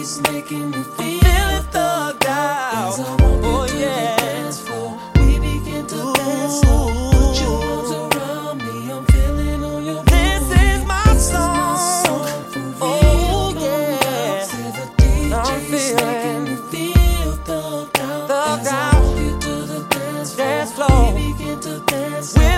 She's making me feel feeling thugged out. As I walk Oh into the yeah. dance floor, we begin to dance slow. Put your arms around me, I'm feeling on your This booty. is my This is song. my song for Oh, real. yeah. See the I'm DJ's making me feeling feel thugged out. thugged As I out. walk you to the dance Dance floor. we begin to dance With